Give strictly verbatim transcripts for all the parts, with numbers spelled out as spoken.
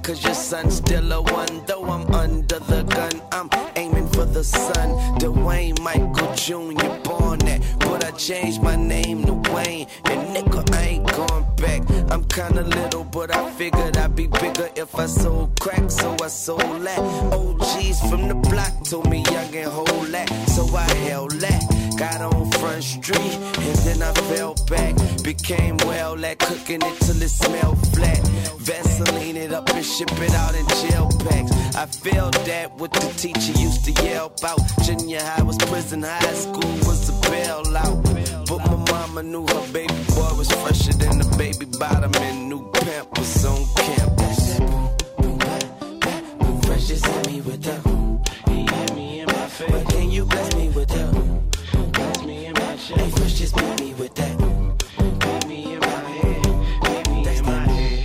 cause your son's still a one. Though I'm under the gun, I'm aiming for the sun. Dwayne Michael Junior born that, but I changed my name to Wayne. And nigga, I ain't going back. I'm kinda little, but I figured I'd be bigger if I sold crack, so I sold that. O Gs from the block told me young and hold that, so I held that. Got on Front Street, and then I fell back. Became well at cooking it till it smelled flat. Vaseline it up and ship it out in gel packs. I felt that what the teacher used to yell about. Junior high was prison, high school was a bailout. But my mama knew her baby boy was fresher than the baby bottom and new Pampers on campus. Boom, boom, boom, boom, fresh just hit me with that. He hit me in my face. But then you bless me with that. Bless me in my chest. Hey, fresh just beat me with that. Beat me in my head. Beat me in my head.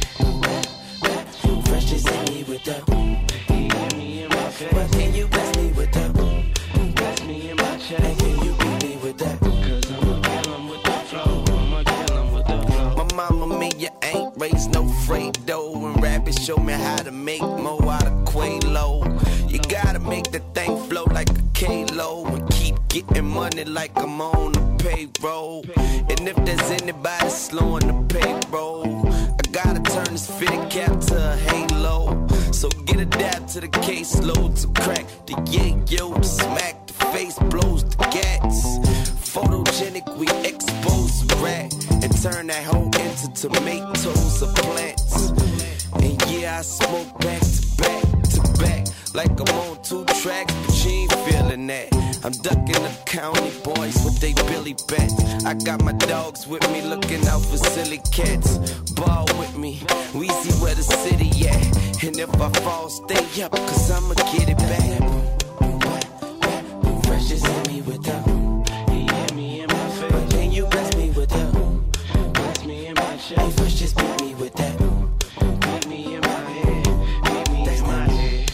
Fresh just hit me with that. He hit me in my face. But then you bless me with that. Bless me in my chest. Hey, can you beat me with that? Cause I'ma kill him with the flow. I'ma kill him with the flow. My mama me, you ain't raised no Fredo. And rappers show me how to make more out of Quaalude. You gotta make the thing flow like a K-Lo and keep getting money like I'm on the payroll. And if there's anybody slowing the payroll, I gotta turn this fitted cap to a halo. So get a dab to the caseload, to crack the yayo, to smack the face, blows the gats. Photogenic, we expose the rat and turn that hoe into tomatoes or plants. And yeah, I smoke back to back to back like I'm on two tracks, but you ain't feeling that. I'm ducking the county boys with they Billy bats. I got my dogs with me looking out for silly cats. Ball with me, we see where the city at. And if I fall, stay up, cause I'ma get it back. Boom, boom, boom, boom, fresh just hit me with that. He hit me in my face. But then you bless me with that. Bless me in my chest. Hey, fresh just beat me with that. Beat me in my head. Beat me in my head.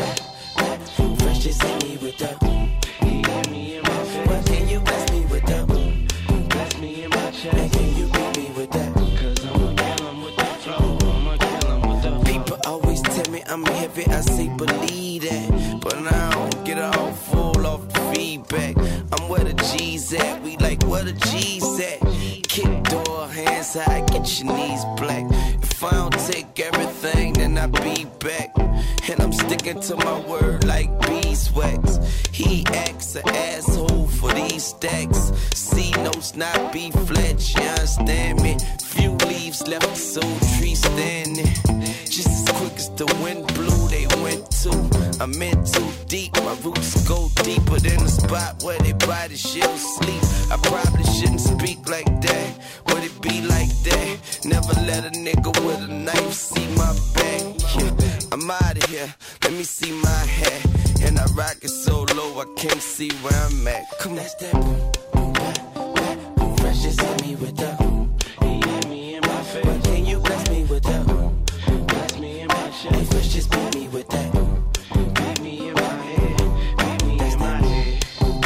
Fresh just hit me with that. He hit me in my face. But then you bless me with that. Bless me in my chest. Hey, can you beat me with that? Cause I'ma kill him with the flow. I'ma kill him with the flow. People always tell me I'm heavy, I say believe that. But now I don't get it all full off the feedback. I'm where the G's at, we like where the G's at. Kick door, hands high, get your knees black. If I don't take everything, then I be back. And I'm sticking to my word like beeswax. He acts an asshole for these stacks. C notes, not B fletch, you understand me? Few leaves left the soul tree standing. Just as quick as the wind blew, they went too. I'm in too deep, my roots go deeper than the spot where they body shit'll sleep. I probably shouldn't speak like that, would it be like that? Never let a nigga with a knife see my back. Yeah, I'm out of here, let me see my hat. And I rock it so low I can't see where I'm at. Come on. That's that boom, boom, boom, boom, fresh just hit me with that. He hit me in my face. But then you bless me with that. Bless me in my chest. Hey, fresh just beat me with that. Beat me in my head. Beat me in my head.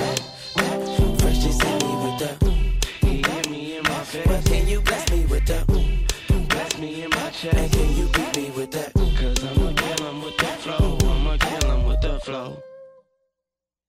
Fresh just hit me with that. He hit me in my face. But then you bless me with that. Bless me in my chest. Hey, can you beat